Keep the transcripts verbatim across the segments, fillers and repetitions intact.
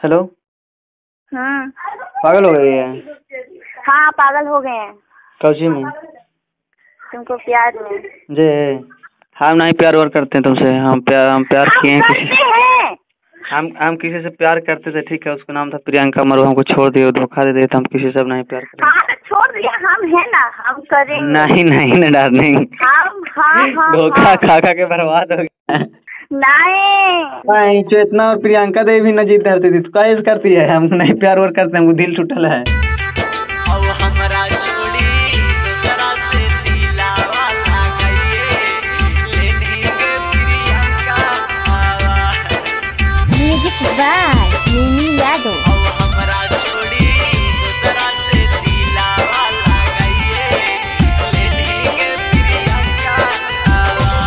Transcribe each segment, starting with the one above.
Hello. हम्म। पागल हो गई है? हाँ पागल हो गए हैं। कौची में? तुमको प्यार में। जे हम नहीं प्यार और करते हैं तुमसे। हम प्यार हम प्यार किए हैं किसी से। हैं। हम हम किसी से प्यार करते थे, ठीक है, उसका नाम था प्रियंका, मगर हमको छोड़ दिए, धोखा दे दिए, तो हम किसी से अब नहीं प्यार करेंगे। हाँ छोड़ दिया, हम है ना, हम करेंगे। नहीं नहीं ना डार्लिंग, हम हाँ हाँ धोखा हाँ। खा खा के बर्बाद हो गया। नहीं नहीं, चेतना और प्रियंका देवी भी न जीत धरती थी, तो क्या ऐसे करती है? हम नहीं प्यार और करते हैं, वो दिल टूटल है। अब हमरा छोड़ी दूसरा से दिलावा लगाइए, लेने के प्रियंका आवा। म्यूजिक बाय मिमी यादव। अब हमरा छोड़ी दूसरा से दिलावा लगाइए, लेने के प्रियंका आवा।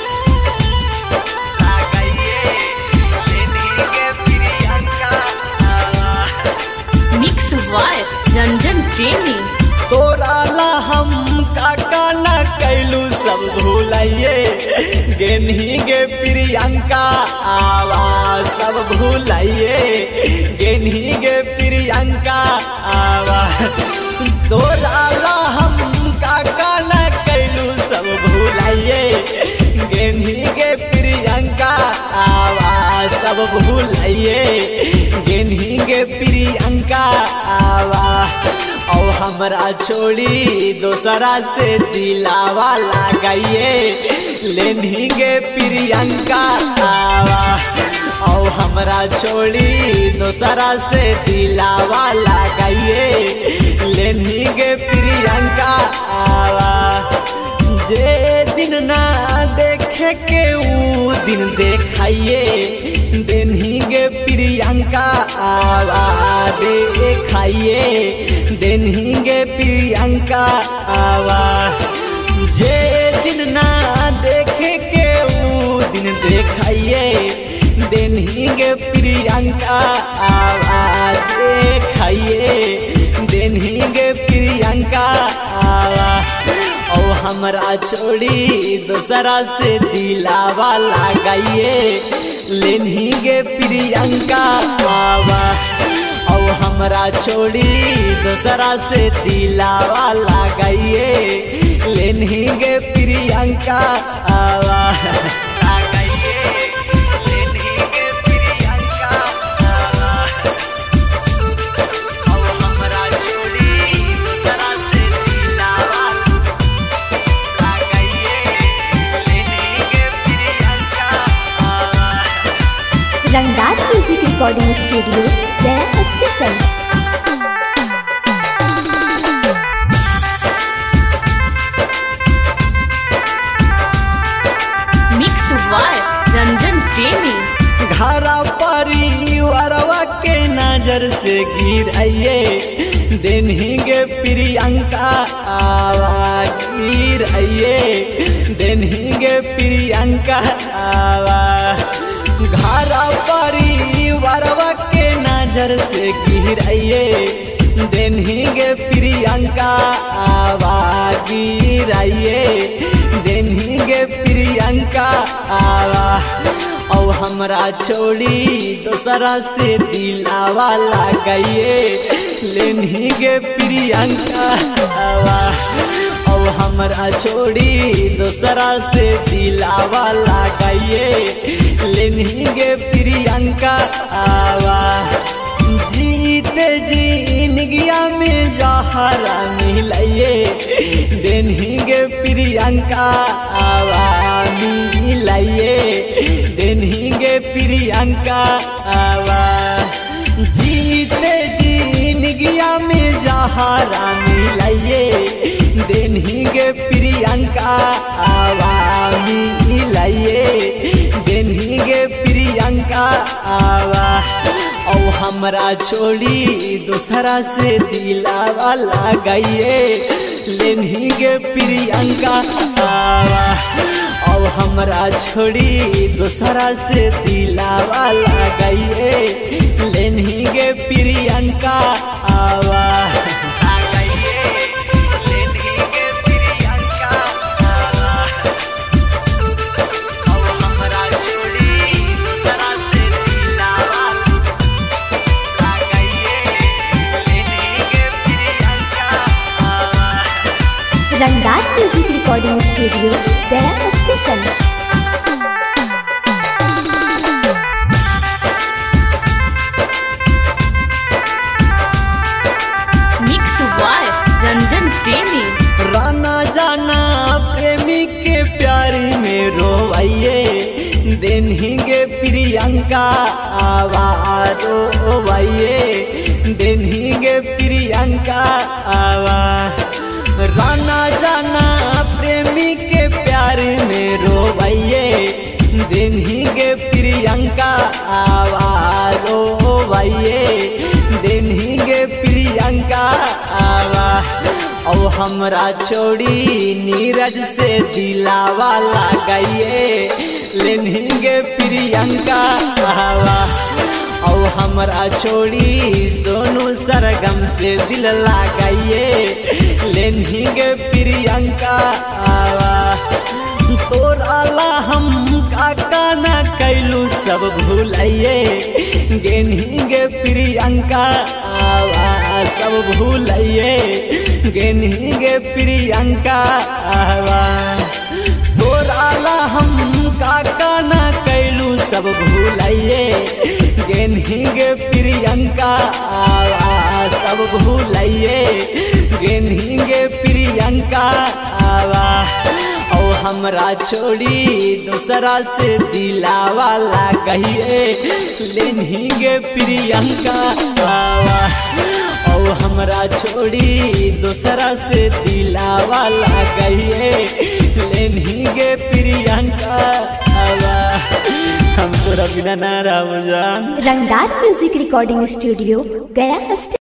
लगाइए, लेने के प्रियंका आवा। मिक्स वाय रंजन प्रेमी। तोरा ला हम काका न कैलू सब भूलाइए, गेनही गे प्रियंका आवा सब भूलाइए, गेनही गे प्रियंका आवा। तोरा ला हम काका न कैलू सब भूलाइए, गेनही गे प्रियंका आवा सब भूलाइए, गेनही गे प्रियंका आवा। और हमरा छोड़ी दोसरा से दिलावा लगाइए, लेनी गे प्रियंका आवा। और हमरा छोड़ी दोसरा से दिलावा लगाइए, लेनी गे प्रियंका आवा। जे दिन ना देखे के ऊ दिन देखाइए, देनही गे प्रियंका आवा देखाइए, देनही गे प्रियंका आवा। जे दिन ना देखे के ऊ दिन देखाइए, देनही गे प्रियंका आवा देखाइए, देनही गे प्रियंका आवा। और हमरा छोड़ी दोसरा से दिलावा लगाइए, लेनही गे प्रियंका आवा। और हमरा छोड़ी दोसरा से दिलावा लगाइए, लेनही गे प्रियंका आवा। लगाइए, लेनही गे प्रियंका आवा। और हमरा छोड़ी दोसरा से दिलावा लगाइए, लेनही गे प्रियंका आवा। Rangdar music recording studio Gaya station. Mix by Ranjan Premi. घरा परिवारवा के नजर से गिराइए, देनही गे प्रियंका आवा गिराइए, देनही गे प्रियंका आवा। घरा परिवारवा के नजर से गिराइए, देनही गे प्रियंका आवा गिराइए, देनही गे प्रियंका आवा। और हमरा छोड़ी दोसरा से दिलावा लगाइए, लेनही गे प्रियंका आवा। और हमरा छोड़ी दोसरा से दिलावा लगाइए, लेनही गे प्रियंका आवा। जीते जिंदगिया में जहरा मिलाइए, देनही गे प्रियंका आवा मिलाइए, देनही गे प्रियंका आवा। जीते जिंदगिया में जहरा मिलाइए, देनही गे प्रियंका आवा मिलाइए, देनही गे प्रियंका आवा। और हमरा छोड़ी दोसरा से दिलावा लगाइए, लेनही गे प्रियंका आवा। और हमरा छोड़ी दोसरा से दिलावा लगाइए, लेनही गे प्रियंका आवा। लगाइए, लेनही गे प्रियंका आवा। और हमरा छोड़ी दोसरा से दिलावा recording studio Gaya station. Mix by Ranjan Premi. राना जाना प्रेमी के प्यार में रोवाइए देनेंगे प्रियंका आवाज रोवाइए देनेंगे प्रियंका आवाज। राना जाना प्रेमी के प्यार में रोवाइए देनेंगे प्रियंका आवाज रोवाइए देनेंगे प्रियंका आवाज। और हमरा छोड़ी नीरज से दिलावा लगाइए लेनेंगे प्रियंका आवाज। और हमरा छोड़ी सोनू सरगम से दिल लगाइए लेनेंगे प्रियंका आवाज। तोराला हम काका न कैलू सब भूलाइए गेनेंगे प्रियंका आवाज सब भूलाइए गेनेंगे प्रियंका आवाज। तोराला हम काका न कैलू सब भूलाइए गेनेंगे प्रियंका आवाज सब भूलाइए गेनेंगे प्रियंका आवाज। और हमरा छोड़ी दूसरा से दिलावा लगाइए लेनेंगे प्रियंका आवाज। और हमरा छोड़ी दूसरा से दिलावा लगाइए लेनेंगे प्रियंका आवाज। हम तोरा बिना ना रह जान। Rangdar music recording studio Gaya station.